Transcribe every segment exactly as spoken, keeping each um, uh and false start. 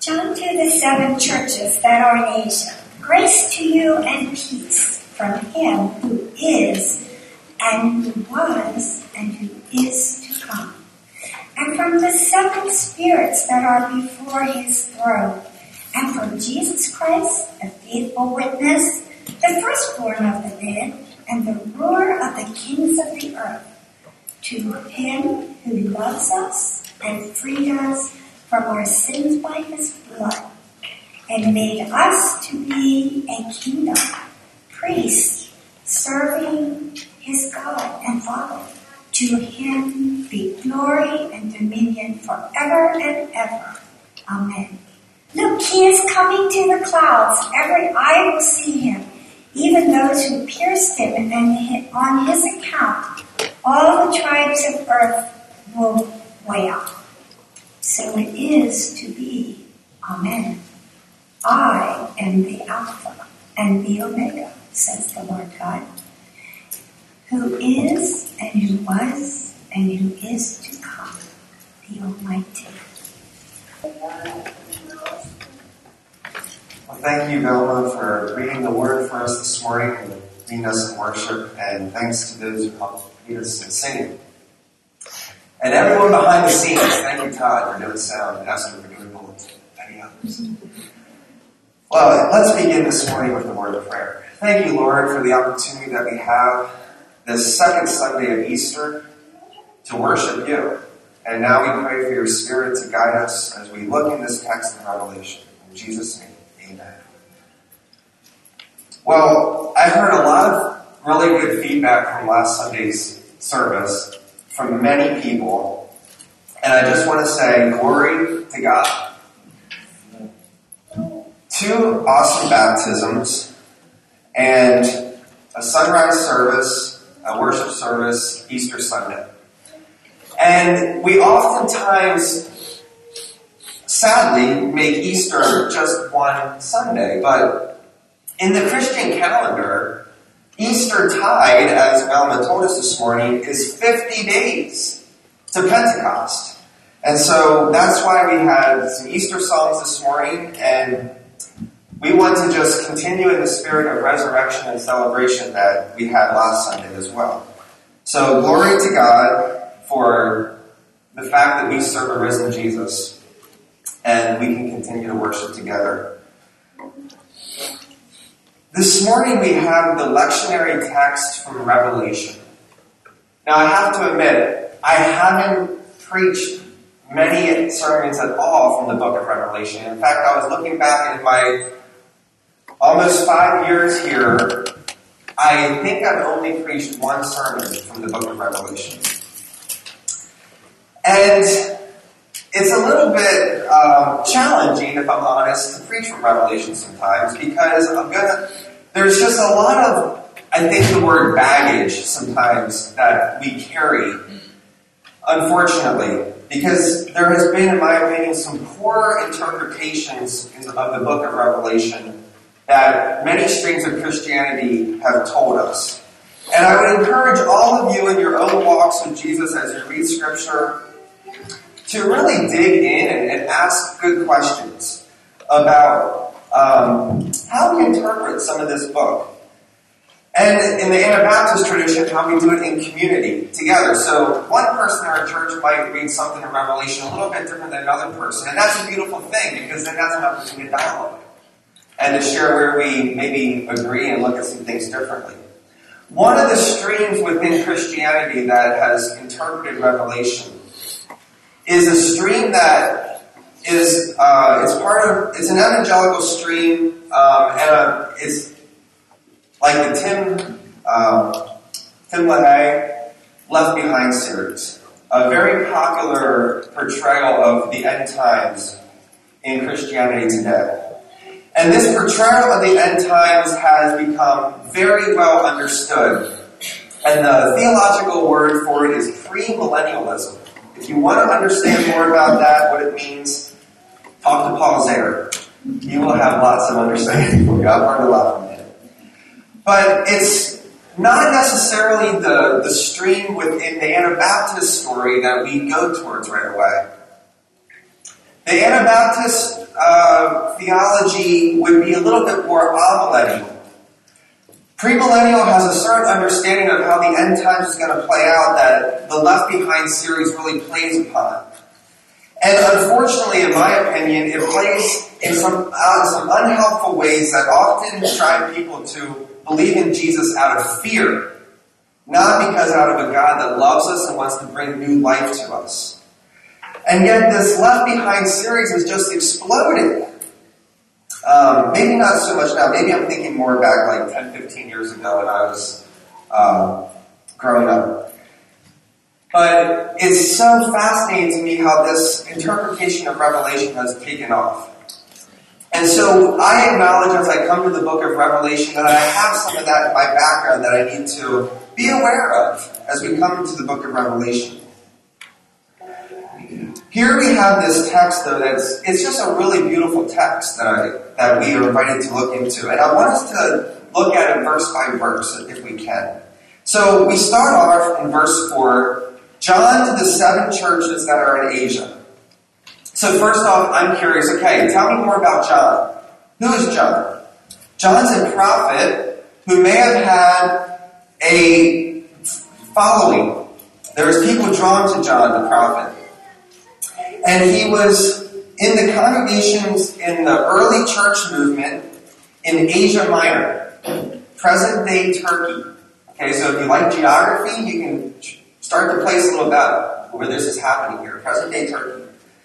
John to the seven churches that are in Asia. Grace to you and peace from him who is, and who was, and who is to come. And from the seven spirits that are before his throne. And from Jesus Christ, the faithful witness, the firstborn of the dead, and the ruler of the kings of the earth. To him who loves us and freed us from our sins by his blood, and made us to be a kingdom, priests, serving his God and Father. To him be glory and dominion forever and ever. Amen. Look, he is coming to the clouds. Every eye will see him, even those who pierced him, and then on his account, all the tribes of earth will wail. So it is to be. Amen. I am the Alpha and the Omega, says the Lord God, who is and who was and who is to come, the Almighty. Well, thank you, Velma, for reading the word for us this morning and leading us in worship, and thanks to those who helped lead us in singing. And everyone behind the scenes, thank you, Todd, for doing sound, and Esther for doing bullets, and many others. Well, let's begin this morning with the word of prayer. Thank you, Lord, for the opportunity that we have this second Sunday of Easter to worship you. And now we pray for your Spirit to guide us as we look in this text in Revelation. In Jesus' name, amen. Well, I've heard a lot of really good feedback from last Sunday's service from many people. And I just want to say, glory to God. Two awesome baptisms and a sunrise service, a worship service, Easter Sunday. And we oftentimes, sadly, make Easter just one Sunday. But in the Christian calendar, Easter tide, as Velma told us this morning, is fifty days to Pentecost. And so that's why we had some Easter songs this morning, and we want to just continue in the spirit of resurrection and celebration that we had last Sunday as well. So glory to God for the fact that we serve a risen Jesus, and we can continue to worship together. This morning we have the lectionary text from Revelation. Now I have to admit, I haven't preached many sermons at all from the book of Revelation. In fact, I was looking back in my almost five years here, I think I've only preached one sermon from the book of Revelation. And it's a little bit um, challenging, if I'm honest, to preach from Revelation sometimes, because I'm gonna. There's just a lot of, I think, the word baggage sometimes that we carry, unfortunately, because there has been, in my opinion, some poor interpretations of the book of Revelation that many streams of Christianity have told us. And I would encourage all of you in your own walks with Jesus as you read Scripture to really dig in and, and ask good questions about um, how we interpret some of this book. And in the Anabaptist tradition, how we do it in community together. So one person in our church might read something in Revelation a little bit different than another person. And that's a beautiful thing, because then that's an opportunity to dialogue and to share where we maybe agree and look at some things differently. One of the streams within Christianity that has interpreted Revelation is a stream that is uh, it's part of it's an evangelical stream, um, and a, it's like the Tim um, Tim LaHaye Left Behind series, a very popular portrayal of the end times in Christianity today. And this portrayal of the end times has become very well understood. And the theological word for it is premillennialism. If you want to understand more about that, what it means, talk to Paul Zayer. You will have lots of understanding for you. I've learned a lot from him. But it's not necessarily the, the stream within the Anabaptist story that we go towards right away. The Anabaptist uh, theology would be a little bit more amillennial. Premillennial has a certain understanding of how the end times is going to play out that the Left Behind series really plays upon. And unfortunately, in my opinion, it plays in some, uh, some unhelpful ways that often drive people to believe in Jesus out of fear, not because out of a God that loves us and wants to bring new life to us. And yet this Left Behind series has just exploded. Um, maybe not so much now. Maybe I'm thinking more back like ten, fifteen years ago when I was um, growing up. But it's so fascinating to me how this interpretation of Revelation has taken off. And so I acknowledge as I come to the book of Revelation that I have some of that in my background that I need to be aware of as we come into the book of Revelation. Here we have this text, though, that's it's just a really beautiful text that I, that we are invited to look into. And I want us to look at it verse by verse, if we can. So we start off in verse four, John to the seven churches that are in Asia. So first off, I'm curious, okay, tell me more about John. Who is John? John's a prophet who may have had a following. There was people drawn to John the prophet. And he was in the congregations in the early church movement in Asia Minor, present-day Turkey. Okay, so if you like geography, you can start to place a little about where this is happening here, present-day Turkey.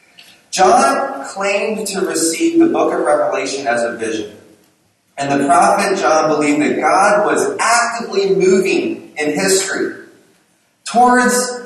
John claimed to receive the book of Revelation as a vision. And the prophet John believed that God was actively moving in history towards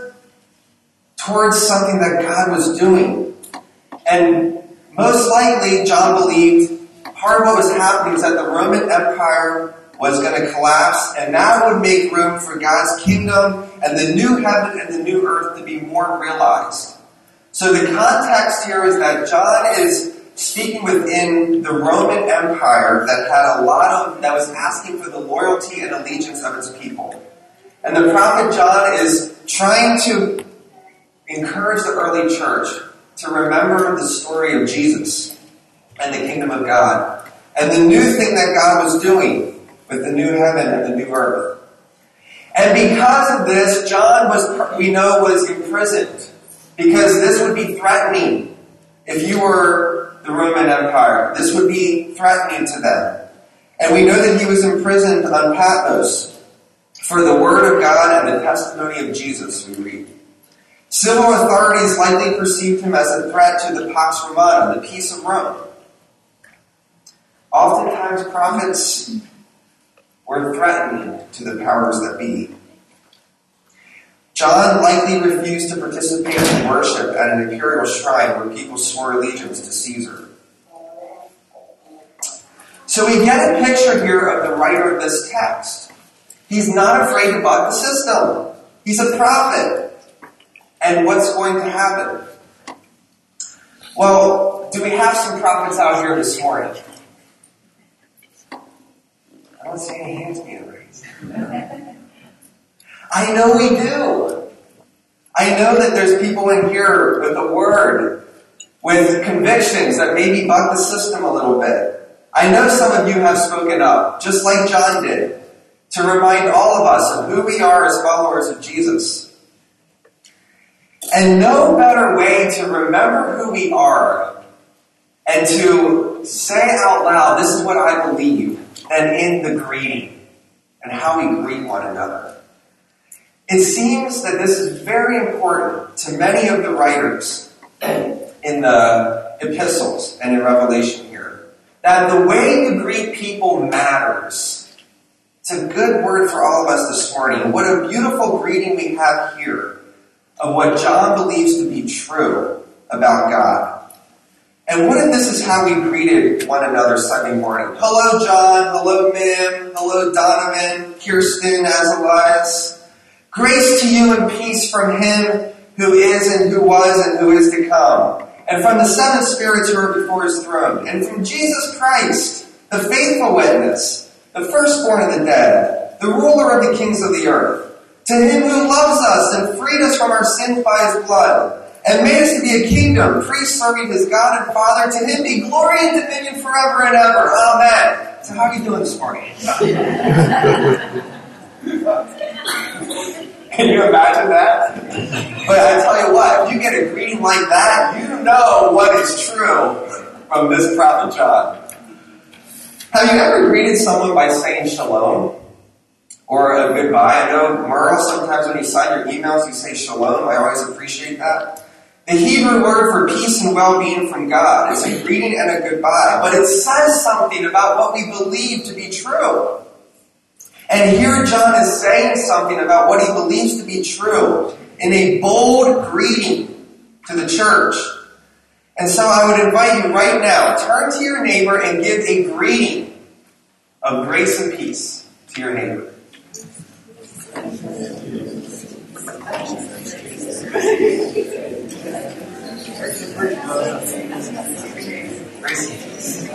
towards something that God was doing. And most likely, John believed part of what was happening is that the Roman Empire was going to collapse, and that would make room for God's kingdom and the new heaven and the new earth to be more realized. So the context here is that John is speaking within the Roman Empire that had a lot of, that was asking for the loyalty and allegiance of its people. And the prophet John is trying to encourage the early church to remember the story of Jesus and the kingdom of God and the new thing that God was doing with the new heaven and the new earth. And because of this, John was, we know, was imprisoned because this would be threatening. If you were the Roman Empire, this would be threatening to them. And we know that he was imprisoned on Patmos for the word of God and the testimony of Jesus, we read. Civil authorities likely perceived him as a threat to the Pax Romana, the peace of Rome. Oftentimes, prophets were threatening to the powers that be. John likely refused to participate in worship at an imperial shrine where people swore allegiance to Caesar. So we get a picture here of the writer of this text. He's not afraid to buck the system. He's a prophet. And what's going to happen? Well, do we have some prophets out here this morning? I don't see any hands being raised. I know we do. I know that there's people in here with a word, with convictions that maybe buck the system a little bit. I know some of you have spoken up, just like John did, to remind all of us of who we are as followers of Jesus. And no better way to remember who we are and to say out loud, this is what I believe, than in the greeting and how we greet one another. It seems that this is very important to many of the writers in the epistles and in Revelation here, that the way you greet people matters. It's a good word for all of us this morning. What a beautiful greeting we have here of what John believes to be true about God. And what if this is how we greeted one another Sunday morning? Hello, John. Hello, Mim. Hello, Donovan, Kirsten, Azalias. Grace to you and peace from him who is and who was and who is to come, and from the seven spirits who are before his throne, and from Jesus Christ, the faithful witness, the firstborn of the dead, the ruler of the kings of the earth, to him who loves us and freed us from our sins by his blood, and made us to be a kingdom, priests serving his God and Father. To him be glory and dominion forever and ever. Amen. So how are you doing this morning? Can you imagine that? But I tell you what, if you get a greeting like that, you know what is true from this prophet John. Have you ever greeted someone by saying shalom? Or a goodbye? I know, Merle, sometimes when you sign your emails, you say shalom. I always appreciate that. The Hebrew word for peace and well-being from God. It's a greeting and a goodbye. But it says something about what we believe to be true. And here John is saying something about what he believes to be true in a bold greeting to the church. And so I would invite you right now, turn to your neighbor and give a greeting of grace and peace to your neighbor. Grace and peace.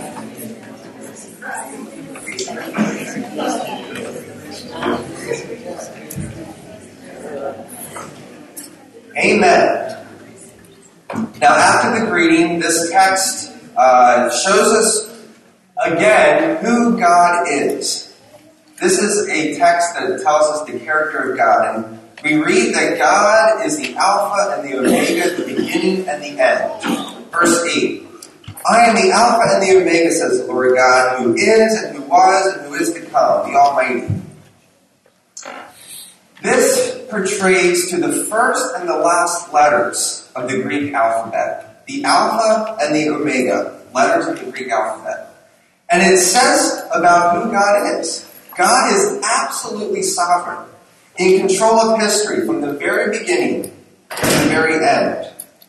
Amen. Now, after the greeting, this text uh, shows us again who God is. This is a text that tells us the character of God. And we read that God is the Alpha and the Omega, the beginning and the end. Verse eight. I am the Alpha and the Omega, says the Lord God, who is and who was and who is to come, the Almighty. This portrays to the first and the last letters of the Greek alphabet. The Alpha and the Omega, letters of the Greek alphabet. And it says about who God is. God is absolutely sovereign, in control of history from the very beginning to the very end.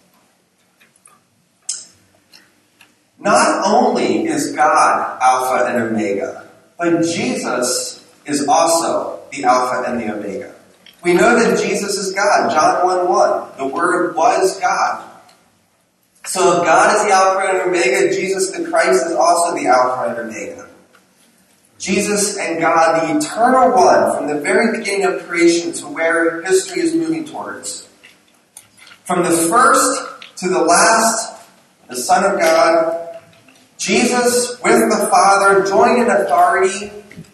Not only is God Alpha and Omega, but Jesus is also the Alpha and the Omega. We know that Jesus is God. John one one. The Word was God. So if God is the Alpha and Omega, Jesus the Christ is also the Alpha and Omega. Jesus and God, the eternal one, from the very beginning of creation to where history is moving towards. From the first to the last, the Son of God, Jesus with the Father, joined in authority.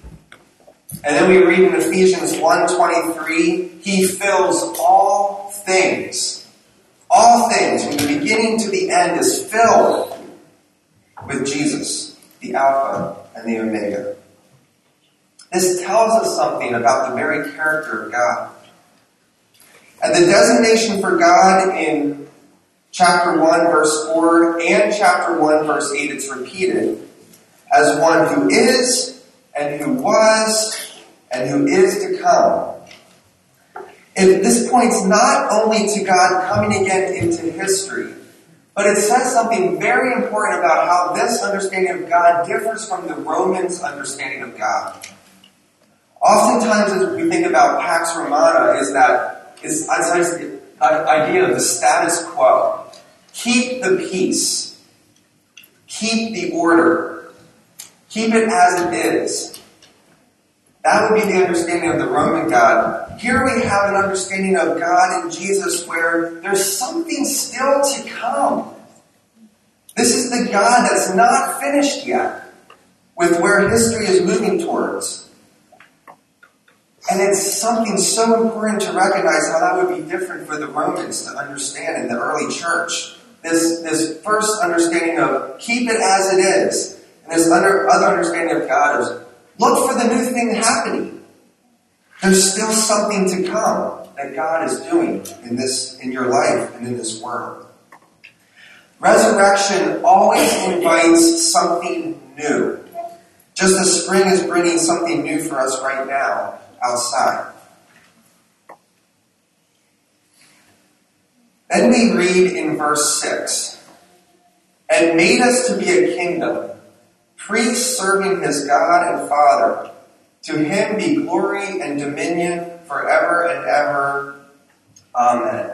And then we read in Ephesians one twenty-three, he fills all things. All things, from the beginning to the end, is filled with Jesus, the Alpha and the Omega. This tells us something about the very character of God. And the designation for God in chapter one, verse four, and chapter one, verse eight, it's repeated as one who is, and who was, and who is to come. It, this points not only to God coming again into history, but it says something very important about how this understanding of God differs from the Romans' understanding of God. Oftentimes, as we think about Pax Romana, is that is the idea of the status quo. Keep the peace. Keep the order. Keep it as it is. That would be the understanding of the Roman God. Here we have an understanding of God in Jesus where there's something still to come. This is the God that's not finished yet with where history is moving towards. And it's something so important to recognize how that would be different for the Romans to understand in the early church. This, this first understanding of keep it as it is. And this other, other understanding of God is look for the new thing happening. There's still something to come that God is doing in this, in your life and in this world. Resurrection always invites something new. Just as spring is bringing something new for us right now outside. Then we read in verse six, and made us to be a kingdom, priests serving his God and Father. To him be glory and dominion forever and ever. Amen.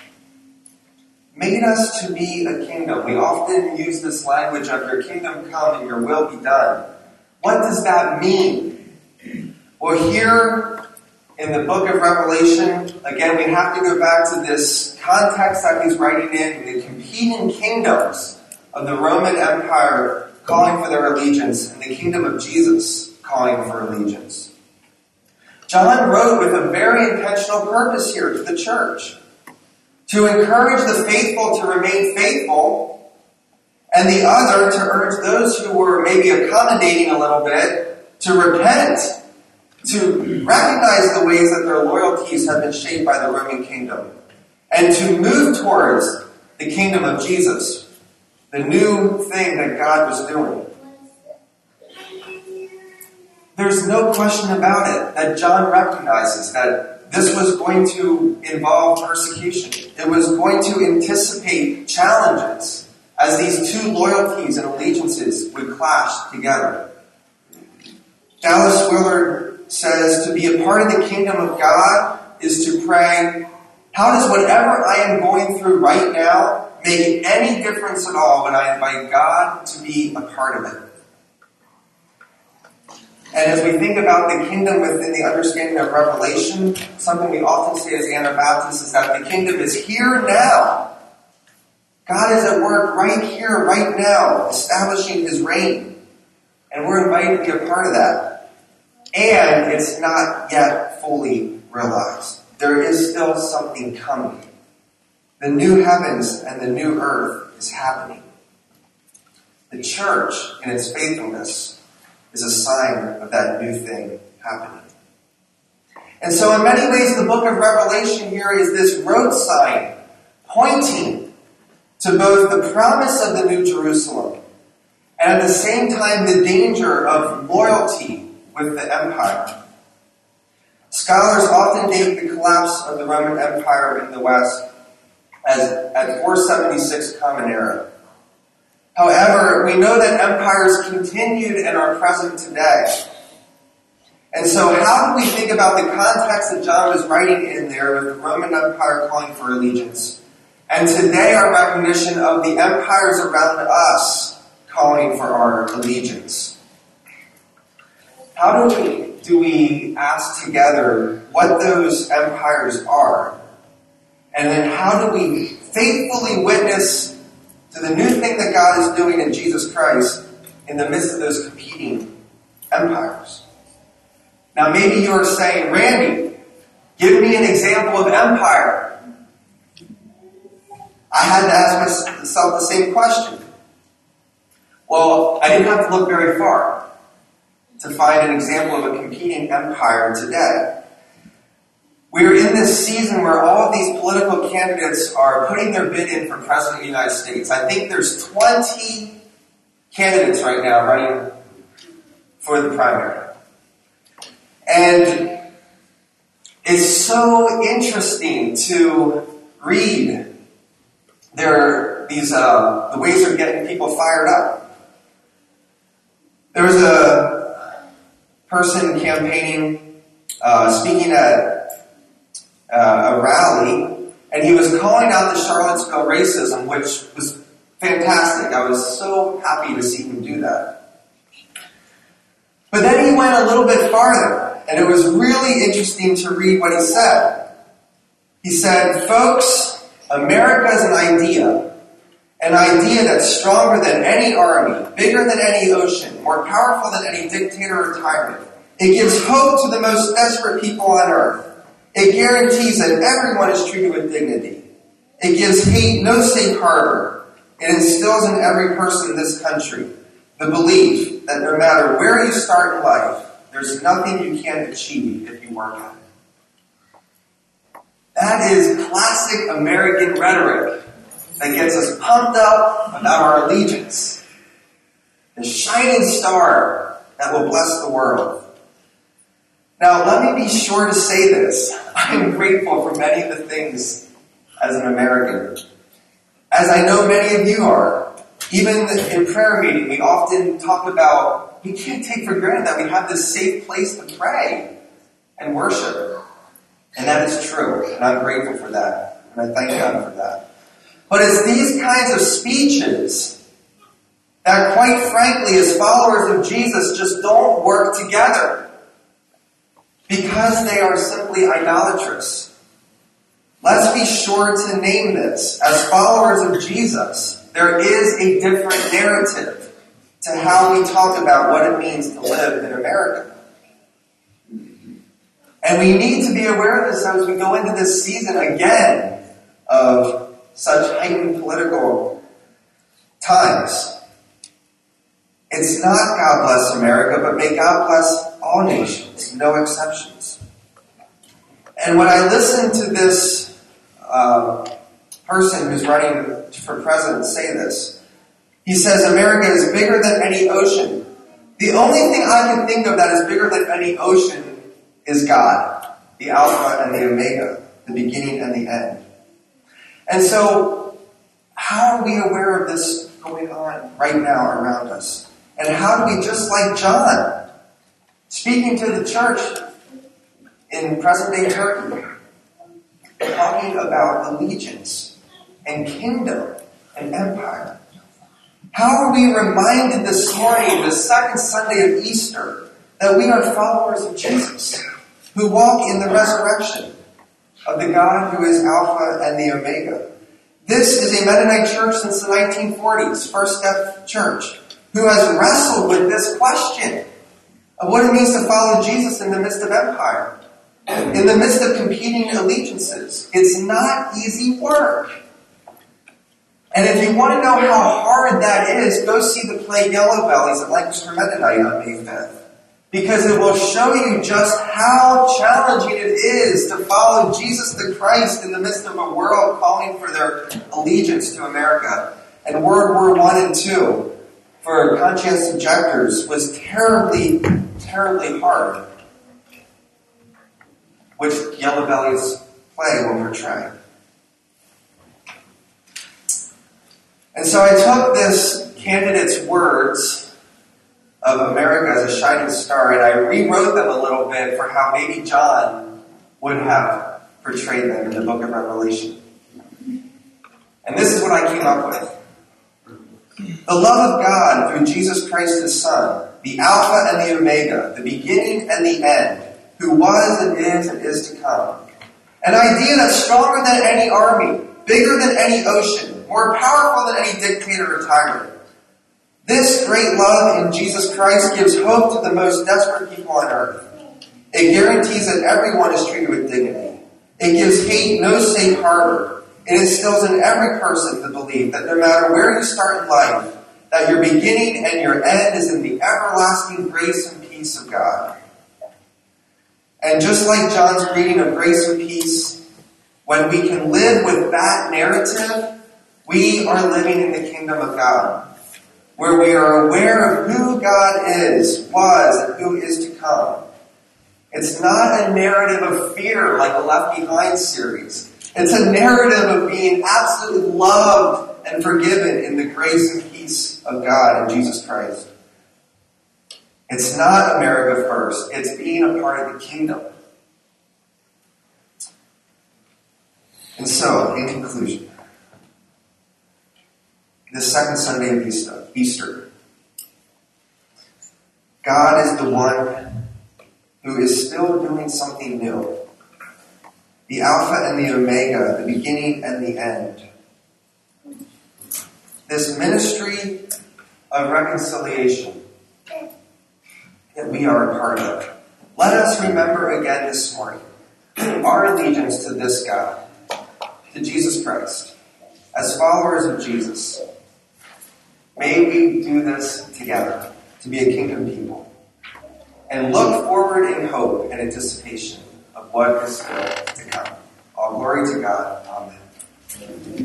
Made us to be a kingdom. We often use this language of your kingdom come and your will be done. What does that mean? Well, here in the book of Revelation, again, we have to go back to this context that he's writing in, the competing kingdoms of the Roman Empire calling for their allegiance and the kingdom of Jesus calling for allegiance. John wrote with a very intentional purpose here to the church, to encourage the faithful to remain faithful, and the other to urge those who were maybe accommodating a little bit to repent, to recognize the ways that their loyalties have been shaped by the Roman kingdom, and to move towards the kingdom of Jesus, the new thing that God was doing. There's no question about it that John recognizes that this was going to involve persecution. It was going to anticipate challenges as these two loyalties and allegiances would clash together. Dallas Willard says to be a part of the kingdom of God is to pray, how does whatever I am going through right now make any difference at all when I invite God to be a part of it? And as we think about the kingdom within the understanding of Revelation, something we often say as Anabaptists is that the kingdom is here now. God is at work right here, right now, establishing his reign. And we're invited to be a part of that. And it's not yet fully realized. There is still something coming. The new heavens and the new earth is happening. The church, in its faithfulness, is a sign of that new thing happening. And so in many ways, the book of Revelation here is this road sign pointing to both the promise of the New Jerusalem and at the same time the danger of loyalty with the empire. Scholars often date the collapse of the Roman Empire in the West as at four seventy-six Common Era. However, we know that empires continued and are present today. And so how do we think about the context that John was writing in there with the Roman Empire calling for allegiance, and today our recognition of the empires around us calling for our allegiance? How do we, do we ask together what those empires are? And then how do we faithfully witness to the new thing that God is doing in Jesus Christ in the midst of those competing empires? Now maybe you're saying, Randy, give me an example of empire. I had to ask myself the same question. Well, I didn't have to look very far to find an example of a competing empire today. We're in this season where all of these political candidates are putting their bid in for President of the United States. I think there's twenty candidates right now running for the primary. And it's so interesting to read their, these, uh, the ways they're getting people fired up. There was a person campaigning, uh, speaking at Uh, a rally, and he was calling out the Charlottesville racism, which was fantastic. I was so happy to see him do that. But then he went a little bit farther, and it was really interesting to read what he said. He said, folks, America is an idea, an idea that's stronger than any army, bigger than any ocean, more powerful than any dictator or tyrant. It gives hope to the most desperate people on earth. It guarantees that everyone is treated with dignity. It gives hate no safe harbor. It instills in every person in this country the belief that no matter where you start in life, there's nothing you can't achieve if you work at it. That is classic American rhetoric that gets us pumped up about our allegiance. The shining star that will bless the world. Now, let me be sure to say this. I am grateful for many of the things as an American, as I know many of you are. Even in prayer meeting, we often talk about, we can't take for granted that we have this safe place to pray and worship. And that is true, and I'm grateful for that. And I thank God for that. But it's these kinds of speeches that, quite frankly, as followers of Jesus, just don't work together. because they are simply idolatrous. Let's be sure to name this. As followers of Jesus, there is a different narrative to how we talk about what it means to live in America. And we need to be aware of this as we go into this season again of such heightened political times. It's not God bless America, but may God bless all nations, no exceptions. And when I listen to this uh, person who's running for president say this, he says America is bigger than any ocean. The only thing I can think of that is bigger than any ocean is God, the Alpha and the Omega, the beginning and the end. And so, how are we aware of this going on right now around us? And how do we, just like John, speaking to the church in present-day Turkey, talking about allegiance and kingdom and empire, how are we reminded this morning, the second Sunday of Easter, that we are followers of Jesus, who walk in the resurrection of the God who is Alpha and the Omega? This is a Mennonite church since the nineteen forties, First Step Church, who has wrestled with this question of what it means to follow Jesus in the midst of empire, in the midst of competing allegiances. It's not easy work. And if you want to know how hard that is, go see the play Yellow Bellies at Lancaster Mennonite on May fifth. Because it will show you just how challenging it is to follow Jesus the Christ in the midst of a world calling for their allegiance to America. And World War One and Two, for conscientious objectors, was terribly, terribly hard, which Yellow Bellies play will portray. And so I took this candidate's words of America as a shining star, and I rewrote them a little bit for how maybe John would have portrayed them in the book of Revelation. And this is what I came up with. The love of God through Jesus Christ his Son, the Alpha and the Omega, the beginning and the end, who was and is and is to come. An idea that's stronger than any army, bigger than any ocean, more powerful than any dictator or tyrant. This great love in Jesus Christ gives hope to the most desperate people on earth. It guarantees that everyone is treated with dignity. It gives hate no safe harbor. It instills in every person the belief that no matter where you start in life, that your beginning and your end is in the everlasting grace and peace of God. And just like John's reading of grace and peace, when we can live with that narrative, we are living in the kingdom of God, where we are aware of who God is, was, and who is to come. It's not a narrative of fear like the Left Behind series. It's a narrative of being absolutely loved and forgiven in the grace and peace of God in Jesus Christ. It's not America first. It's being a part of the kingdom. And so, in conclusion, this second Sunday of Easter, Easter, God is the one who is still doing something new. The Alpha and the Omega, the beginning and the end. This ministry of reconciliation that we are a part of. Let us remember again this morning our allegiance to this God, to Jesus Christ, as followers of Jesus. May we do this together to be a kingdom people and look forward in hope and anticipation of what is still to come. All glory to God. Amen.